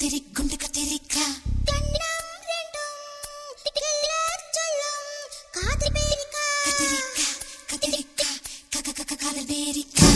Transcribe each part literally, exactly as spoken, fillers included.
கத்திரி குண்டு கத்திரிக்கா கண்ணம் ரெண்டும் திக்கிலார் சொல்லும் காதல் பேரிக்கா கத்திரிக்கா கத்திரிக்கா கக கக காதல் பேரிக்கா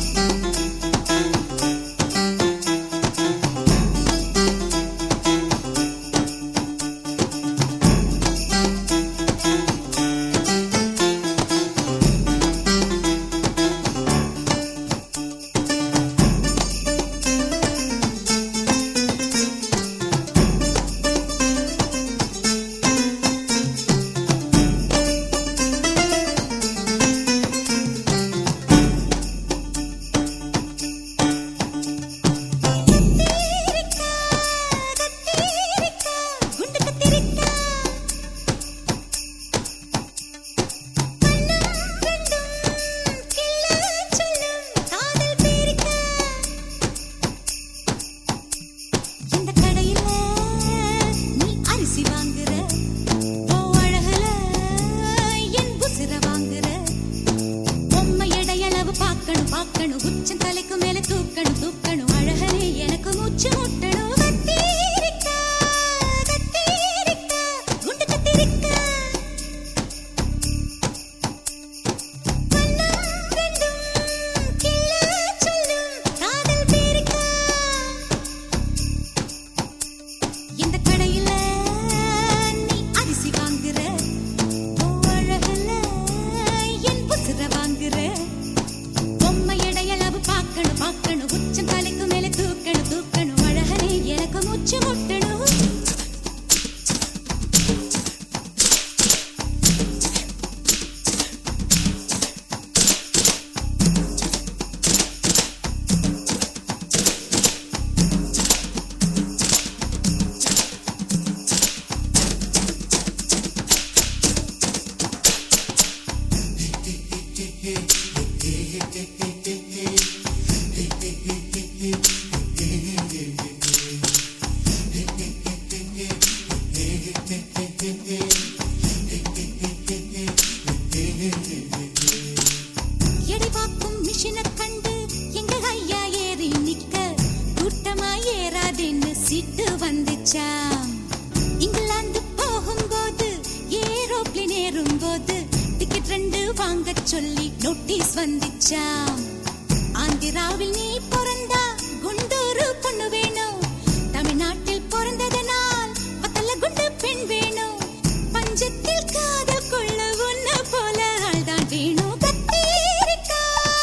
இங்கிலாந்து போகும்போது ஏரோப்ளேன் ஏறும்போது டிக்கெட் ரெண்டு வாங்க சொல்லி நோட்டீஸ் வந்துச்சாம். ஆந்திராவில் நீ பிறந்தா குண்டூரு பொண்ணு வேணும், தமிழ்நாட்டில் பிறந்ததனால் பத்தல குண்டு பெண் வேணும், பஞ்சத்தில் காதல் கொள்ள ஒன்ன போல ஆள்தான் வேணும். கத்திரிக்கா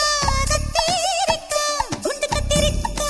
கத்திரிக்கா குண்டு கத்திரிக்கா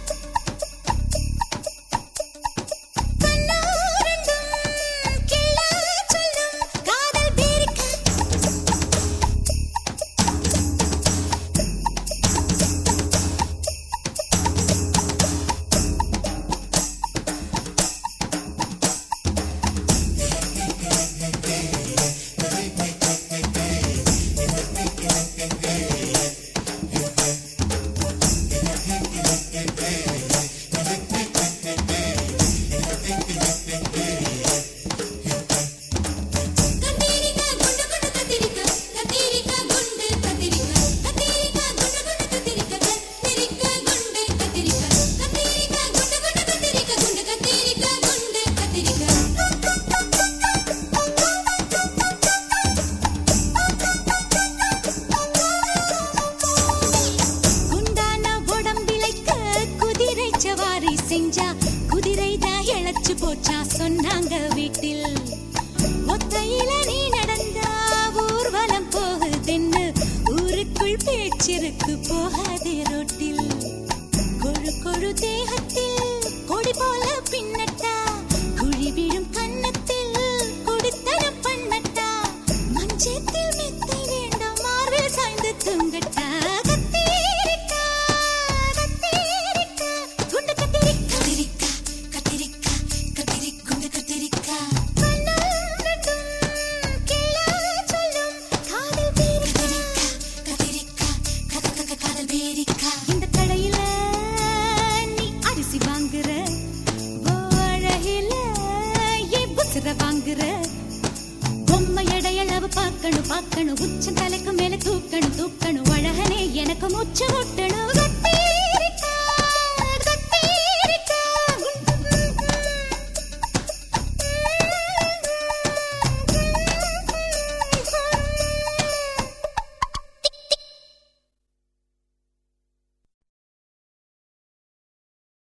செஞ்சா குதிரைதான் இழைச்சு போச்சா சொன்னாங்க வீட்டில். ஒத்தையில நீ நடந்தா ஊர்வலம் போகுதுன்னு ஊருக்குள் பேச்சிருக்கு போகாதே ரோட்டில். கொழு கொழு தேகத்தில் கொடி போல பின்னட்டா, குழி விழும் கன்னத்தில் குடித்தனம் பண்ணட்டா, மஞ்சத்தில் மெத்தை வேண்டாம் மார்பில் சாய்ந்து தூங்கட்டா. இந்த கடையில நீ அரிசி வாங்குற, அழகில புசுர வாங்குற, பொம்மை எடையளவு பார்க்கணும் பார்க்கணும், உச்ச தலைக்கு மேல தூக்கணும் தூக்கணும், அழகனே எனக்கு மூச்சு விட்டு